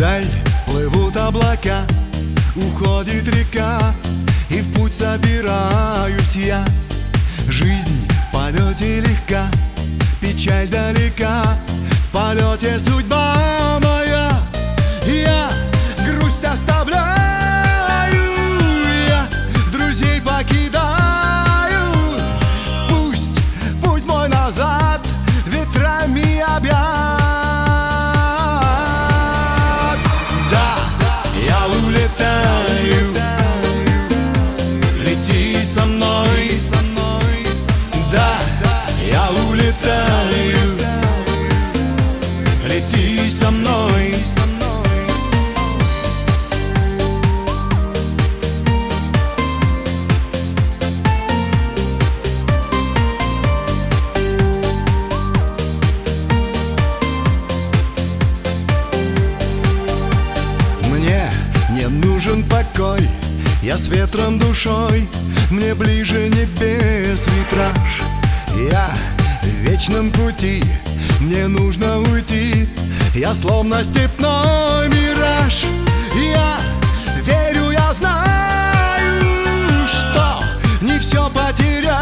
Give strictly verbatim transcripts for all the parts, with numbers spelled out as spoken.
Вдаль плывут облака, уходит река, и в путь собираюсь я. Жизнь в полете легка, печаль далека, в полете судьба моя. Я грусть оставляю, я друзей покидаю. Пусть путь мой назад ветрами объят. Да, я улетаю, лети со мной. Да, я улетаю, лети со мной. Мне не нужен покой, я с ветром душой, мне ближе небес витраж. Я в вечном пути, мне нужно уйти, я словно степной мираж. Я верю, я знаю, что не все потеряю.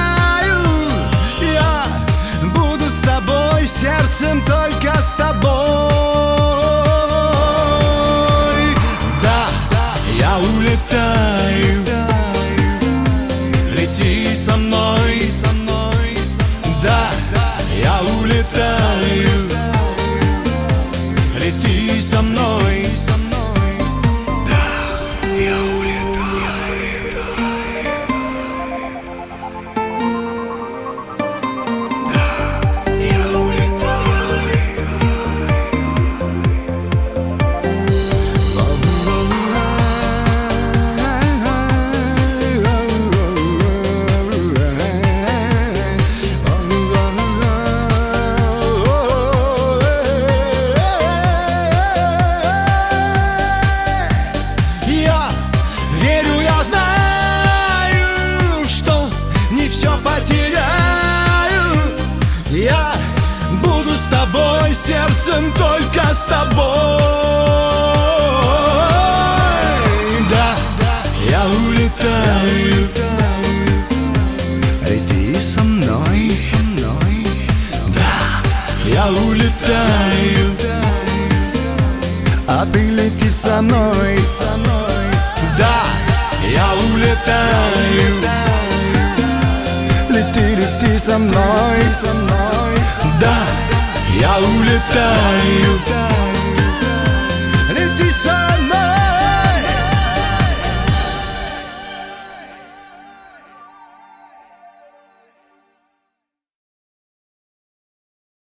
Я буду с тобой, сердцем только с тобой. Да, я улетаю, лети со мной. Да, я улетаю, лети со мной. Да, я улетаю, да, я улетаю. Я буду с тобой, сердцем только с тобой. Да, я улетаю, лети со мной. Да, я улетаю, а ты лети со мной. Да, я улетаю, лети, лети со мной. Да, я улетаю.